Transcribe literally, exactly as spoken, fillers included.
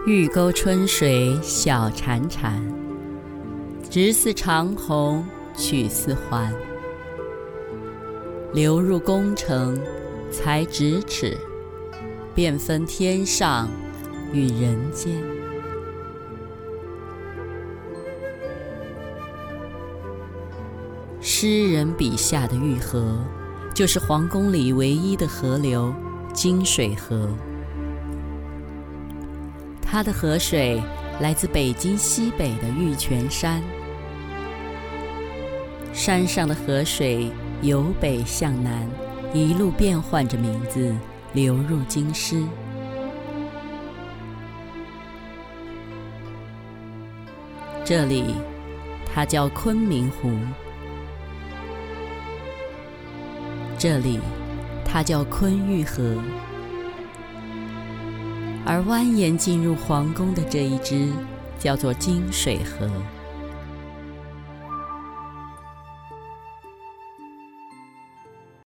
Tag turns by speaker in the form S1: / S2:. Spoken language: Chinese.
S1: 玉沟春水小潺潺，直似长虹去似环。流入宫城才咫尺，便分天上与人间。诗人笔下的玉河，就是皇宫里唯一的河流金水河。它的河水来自北京西北的玉泉山，山上的河水由北向南，一路变换着名字流入京师。这里它叫昆明湖，这里它叫昆玉河，而蜿蜒进入皇宫的这一支叫做金水河。